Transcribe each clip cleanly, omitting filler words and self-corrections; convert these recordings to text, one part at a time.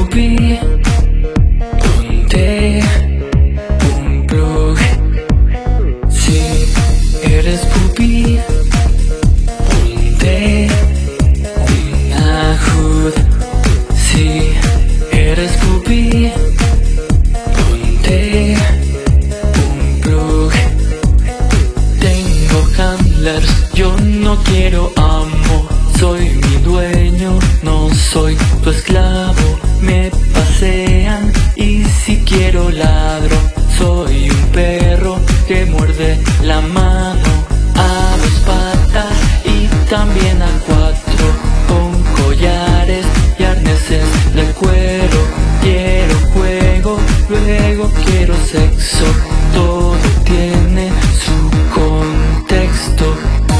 Pupi, ponte un plug. Si eres Pupi, ponte una hood. Si eres Pupi, ponte un plug. Tengo handlers, yo no quiero amo. Soy mi dueño, no soy tu esclavo. Me pasean y si quiero ladro. Soy un perro que muerde la mano a dos patas y también a cuatro, con collares y arneses de cuero. Quiero juego, luego quiero sexo. Todo tiene su contexto.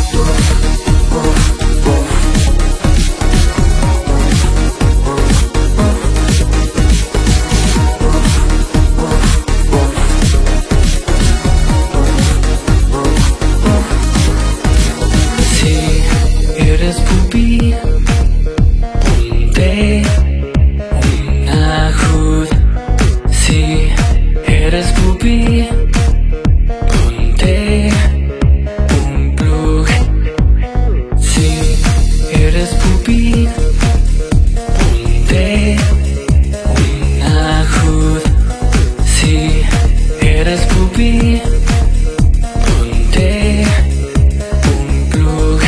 Eres Pupi, ponte una hood. Si eres Pupi, ponte un plug. Si eres Pupi, ponte una hood. Si eres Pupi, ponte un plug.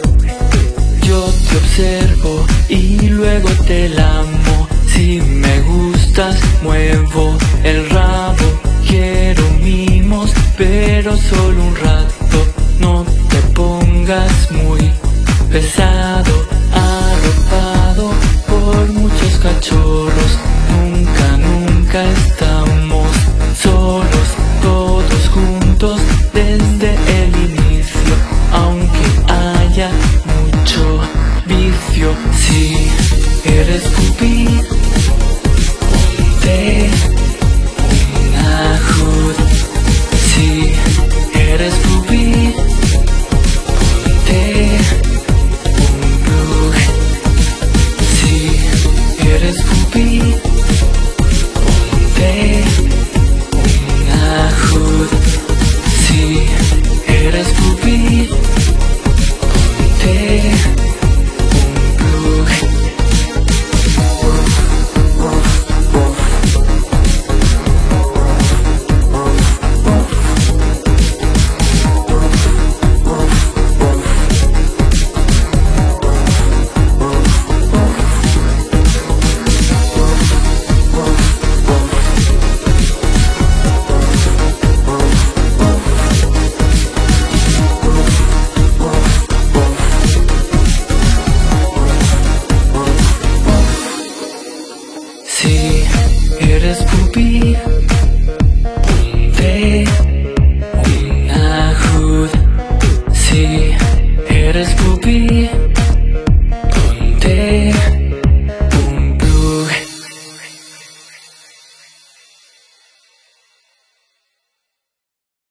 Te observo y luego te lamo. Si me gustas, muevo el rabo. Quiero mimos, pero solo un rato. No te pongas muy pesado, arropado por muchos cachorros. Nunca, nunca estamos solos, todos juntos desde el inicio, aunque haya mucho vicio. Si eres Pupi, ponte una hood. Si eres Pupi, ponte un plug. Si eres Pupi, ponte una hood. Si eres Pupi, ponte Si eres Pupi,